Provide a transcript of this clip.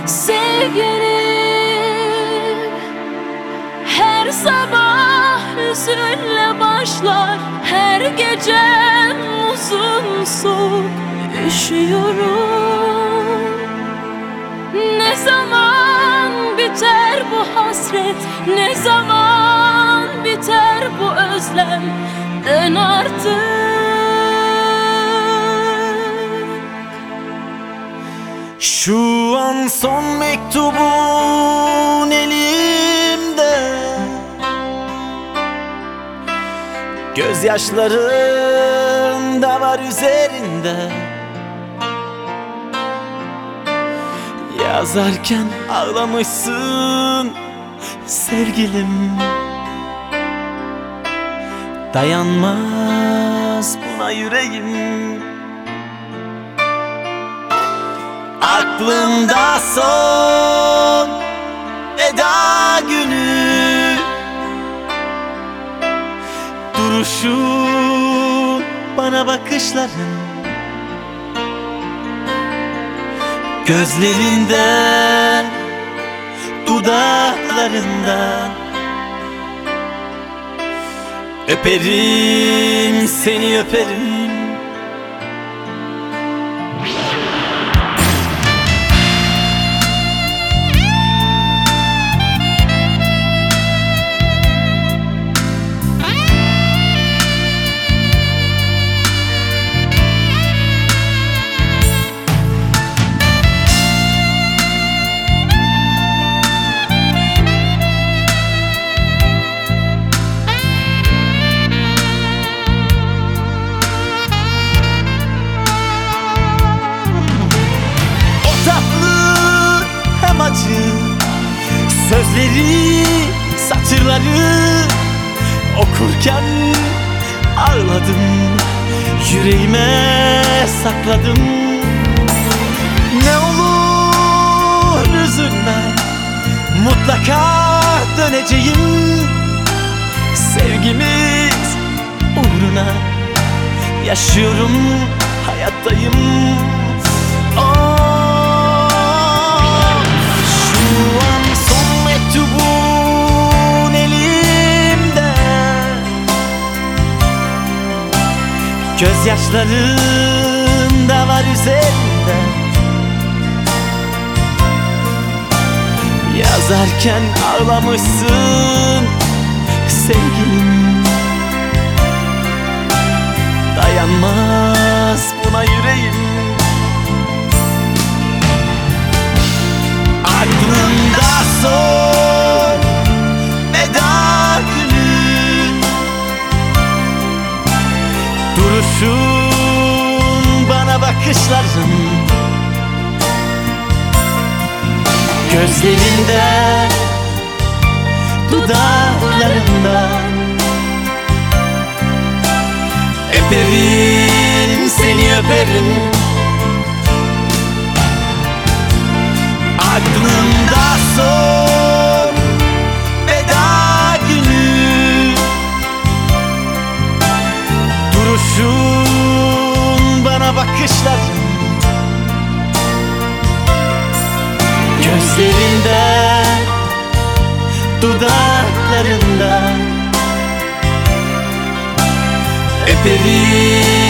Sevgilim her sabah hüzünle başlar, her gecem uzun soğuk üşüyorum. Ne zaman biter bu hasret, ne zaman biter bu özlem? Dön artık. Şu an son mektubun elimde, gözyaşların da var üzerinde. Yazarken ağlamışsın sevgilim, dayanmaz buna yüreğim. Aklımda son veda günü, duruşun, bana bakışların, gözlerinden, dudaklarından. Öperim seni, öperim. Sözleri, satırları okurken ağladım, yüreğime sakladım. Ne olur üzülme, mutlaka döneceğim. Sevgimiz uğruna yaşıyorum, hayattayım. Mektubun elimde, gözyaşların da var üzerinde. Yazarken ağlamışsın sevgilim, dayanmaz buna yüreğim. Aklımda son veda günü, duruşun, bana bakışların, gözlerinden, dudaklarından. Öperim seni, öperim. Aklımda son veda günü, duruşun, bana bakışların, gözlerinden, dudaklarından. Öperim